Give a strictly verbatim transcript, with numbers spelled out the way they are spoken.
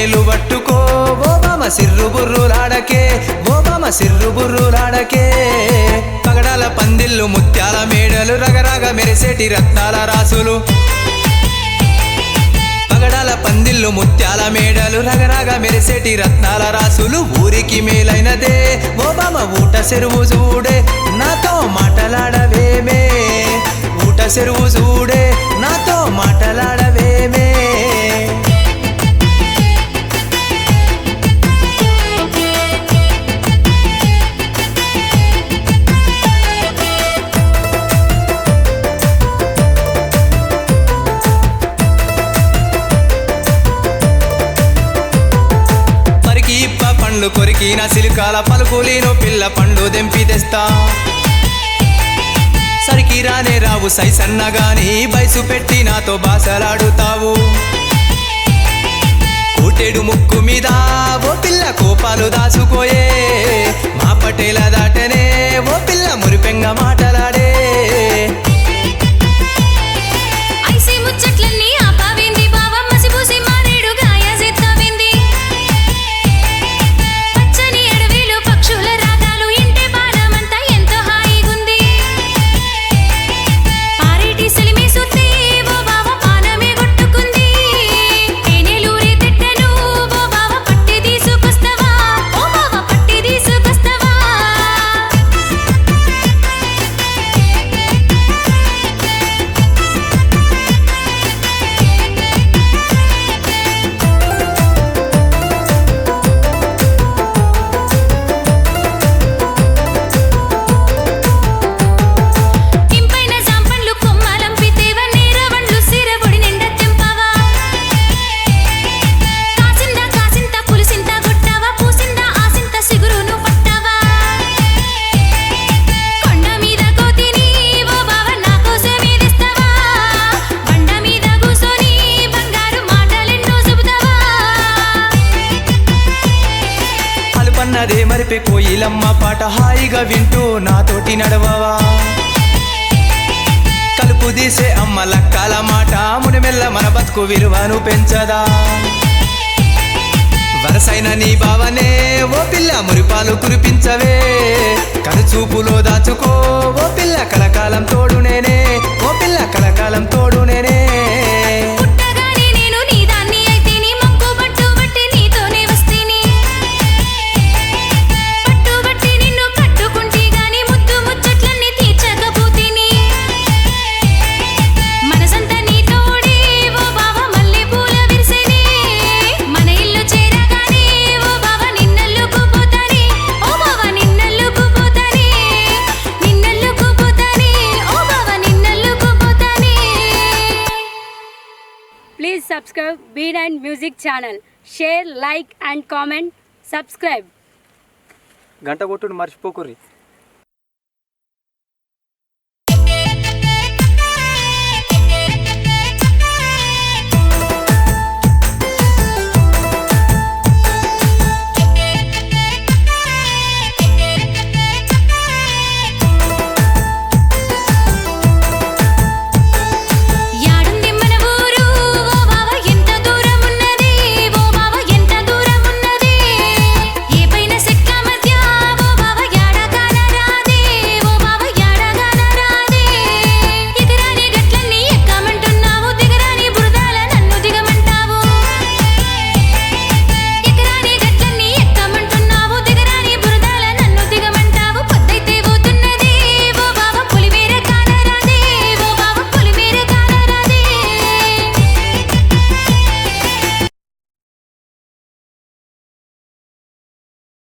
తేనేలు పట్టుకో ఓ బామ సిర్రు బుర్రులాడకే ఓ బామ సిర్రు బుర్రులాడకే పగడాల పందిళ్ళు ముత్యాల మేడలు రగరగ మెరిసేటి రత్నాల రాసులు పగడాల పందిళ్ళు ముత్యాల మేడలు రగరగ మెరిసేటి రత్నాల రాసులు ఊరికి మేలైనదే ఓ బామ ఊట చెరువు చూడే నాతో మాటలాడవేమే ఊట చెరువు చూడే నాతో మాటలాడవేమే పండ్లు కొరికిన సిలికాల పలుకులీను పిల్ల పండ్లు దెంపి తెస్తా సరికి రానే రావు సైసన్నగాని బయసు పెట్టి నాతో బాసలాడుతావు కోటేడు ముక్కు మీద ఓ పిల్ల కోపాలు దాచుకోయే మా పటేల దాటనే ఓ పిల్ల మురిపెంగ మాటలాడే అదే మరిపే కోయిలమ్మ పాట హాయిగా వింటూ నాతోటి నడవవా కలుపు తీసే అమ్మ లక్కల మాట మునిమెల్ల మన బతుకు విలువను పెంచదా వరసైన నీ బావనే ఓ పిల్ల మురిపాలు కురిపించవే కనుచూపులో దాచుకో ఓ పిల్ల కలకాలం తోడు నేనే ఓ పిల్ల కలకాలం తోడు నేనే Please subscribe B nine Music channel. Share, like and comment. Subscribe. గంట కొట్టుని మర్చిపోకుర్రి.